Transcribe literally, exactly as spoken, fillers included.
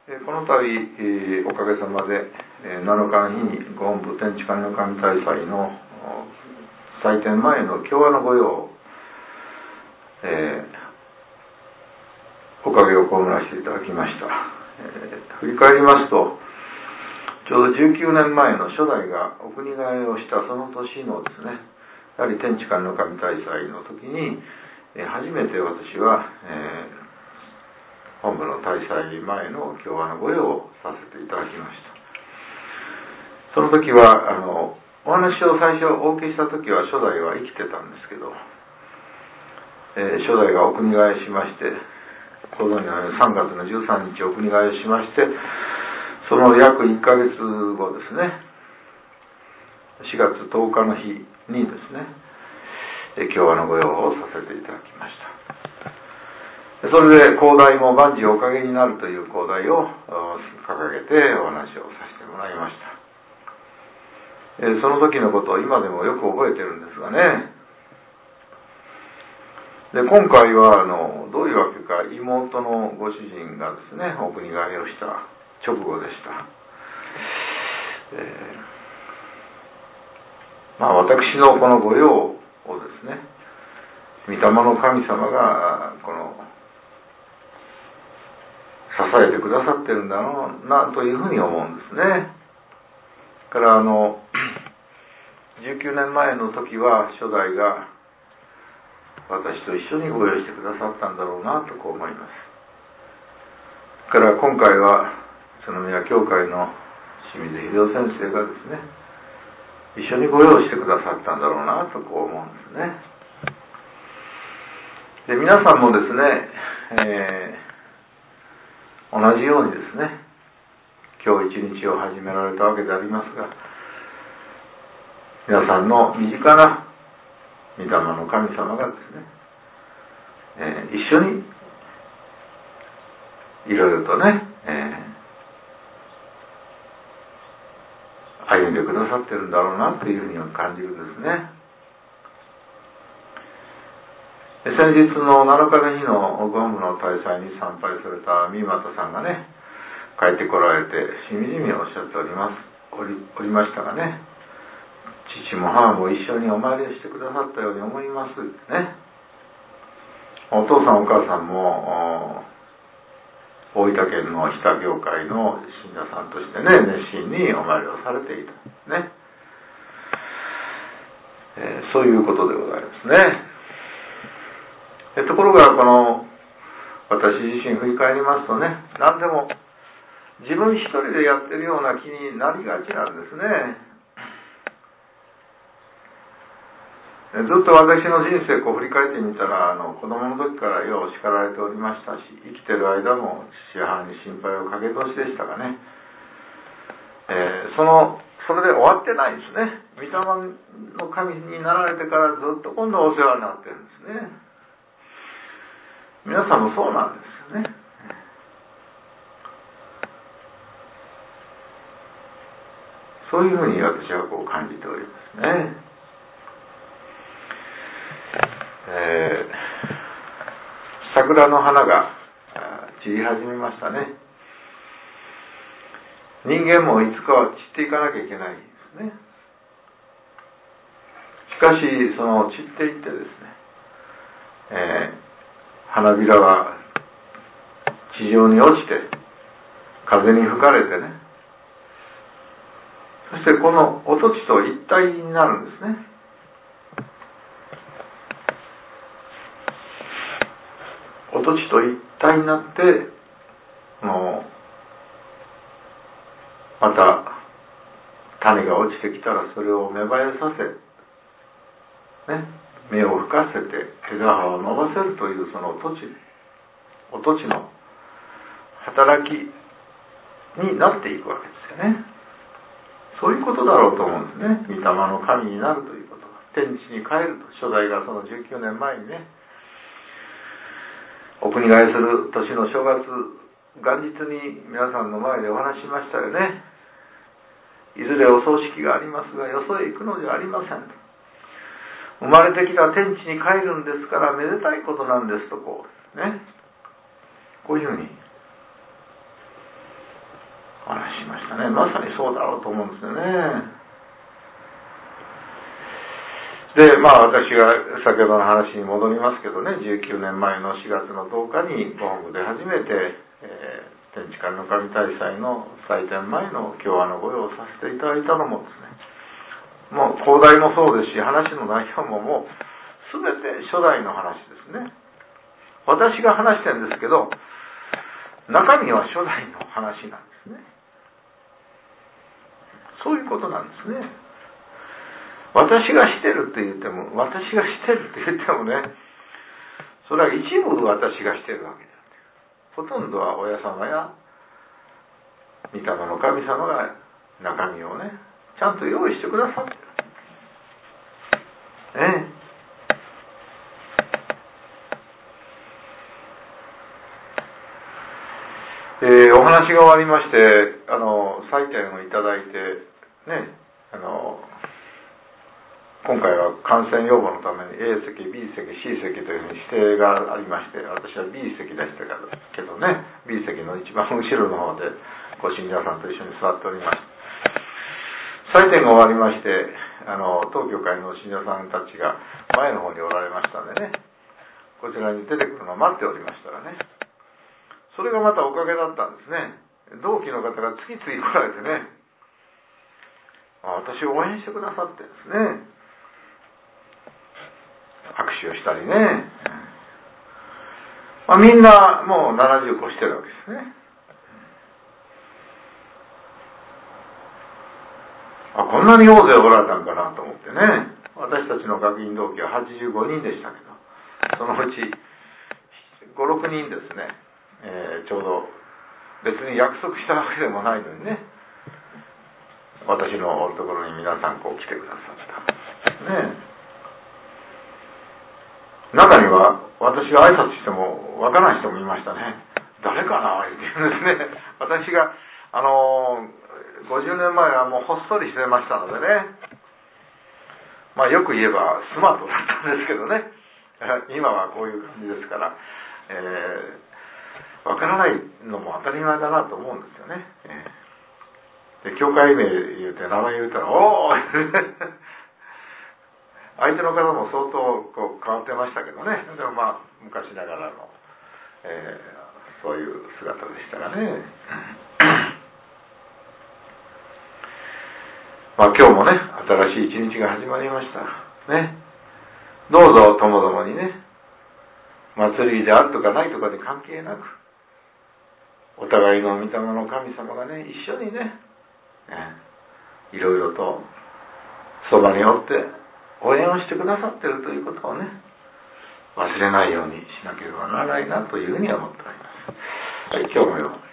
この度、おかげさまでなのかの日にご本部天地神の神大祭の祭典前の共和の御用を、えー、おかげを被らせていただきました。えー、振り返りますと、ちょうどじゅうきゅうねんまえの初代がお国替えをしたその年のですね、やはり天地神の神大祭の時に、えー、初めて私は、えー本部の大祭前の共和の御用をさせていただきました。その時はあのお話を最初お受けした時は初代は生きてたんですけど、えー、初代がお国替えしまして、ご存知のようにさんがつのじゅうさんにちお国替えしまして、その約いっかげつごですね、しがつとおかの日にですね、共和の御用をさせていただきました。それで講題も万事おかげになるという講題を掲げてお話をさせてもらいました。その時のことを今でもよく覚えてるんですがね。で今回はあのどういうわけか妹のご主人がですねお国替えをした直後でした。えー、まあ私のこの御用をですね、御霊の神様がこの支えてくださってるんだろうなというふうに思うんですね。からあのじゅうきゅうねんまえの時は初代が私と一緒にご用意してくださったんだろうなとこう思います。から今回は宇都宮教会の清水秀夫先生がですね一緒にご用意してくださったんだろうなとこう思うんですね。で皆さんもですね、えー同じようにですね、今日一日を始められたわけでありますが、皆さんの身近な御霊の神様がですね、えー、一緒にいろいろとね、えー、歩んでくださってるんだろうなというふうに感じるんですね。先日のなのかの日のご本部の大祭に参拝された三又さんがね帰ってこられてしみじみおっしゃっておりますおり、おりましたがね、父も母も一緒にお参りしてくださったように思いますね。お父さんお母さんも大分県の日田教会の信者さんとしてね熱心にお参りをされていたね、えー、そういうことでございますね。ところがこの私自身振り返りますとね、何でも自分一人でやってるような気になりがちなんですね。ずっと私の人生こう振り返ってみたら、あの子供の時からよう叱られておりましたし、生きてる間も父母に心配をかけ通しでしたがね、えー、そのそれで終わってないですね。御霊の神になられてからずっと今度お世話になってるんですね。皆さんもそうなんですよね。そういうふうに私はこう感じておりますね。えー、桜の花が散り始めましたね。人間もいつかは散っていかなきゃいけないんですね。しかしその散っていってですね、えー花びらは地上に落ちて風に吹かれてね、そしてこのお土地と一体になるんですね。お土地と一体になってもうまた種が落ちてきたらそれを芽生えさせね、芽を吹かせて枝葉を伸ばせるというその土地お土地の働きになっていくわけですよね。そういうことだろうと思うんですね。御霊の神になるということが、天地に帰ると。初代がそのじゅうきゅうねんまえにねお国替えする年の正月元日に皆さんの前でお話ししましたよね。いずれお葬式がありますがよそへ行くのではありませんと。生まれてきた天地に帰るんですからめでたいことなんですとこうね、こういうふうにましたね。まさにそうだろうと思うんですよね。で、まあ私が先ほどの話に戻りますけどね、じゅうきゅうねんまえのしがつのとおかにご本部で初めて、えー、天地観の神大祭の祭典前の共和の御用をさせていただいたのもですね、もう講題もそうですし、話の内容ももう全て初代の話ですね。私が話してるんですけど、中身は初代の話なんですね。そういうことなんですね。私がしてるって言っても、私がしてるって言ってもね、それは一部私がしてるわけであって、ほとんどは親様や御霊の神様が中身をね、ちゃんと用意してくださってる。ねえ。えー、お話が終わりまして、あの、採点をいただいて、ね、あの、今回は感染予防のために A 席、B 席、C 席というふうに指定がありまして、私は B 席でしたけどね、B 席の一番後ろの方でご信者さんと一緒に座っておりました。採点が終わりまして、あの当教会の信者さんたちが前の方におられましたんでね、こちらに出てくるのを待っておりましたらね、それがまたおかげだったんですね。同期の方が次々来られてね、私を応援してくださってですね、握手をしたりね、まあ、みんなもうななじゅう越してるわけですね。あ、こんなに大勢おられたんかなと思ってね、私たちの学院同期ははちじゅうごにんでしたけど、そのうちご、ろくにんですね、えー、ちょうど別に約束したわけでもないのにね、私のおるところに皆さんこう来てくださったね。中には私が挨拶してもわからない人もいましたね。誰かなって言うんですね。私があのごじゅうねんまえはもうほっそりしてましたのでね、まあよく言えばスマートだったんですけどね、今はこういう感じですから、えー、わからないのも当たり前だなと思うんですよね。えー、で教会名言うて名前言うたらおー相手の方も相当こう変わってましたけどね。でもまあ昔ながらの、えー、そういう姿でしたがね。まあ今日もね、新しい一日が始まりましたね。どうぞともどもにね、祭りであるとかないとかで関係なく、お互いの御霊の神様がね、一緒にね、ね、いろいろとそばにおって応援をしてくださっているということをね、忘れないようにしなければならないなというふうに思っております。はい、今日もよ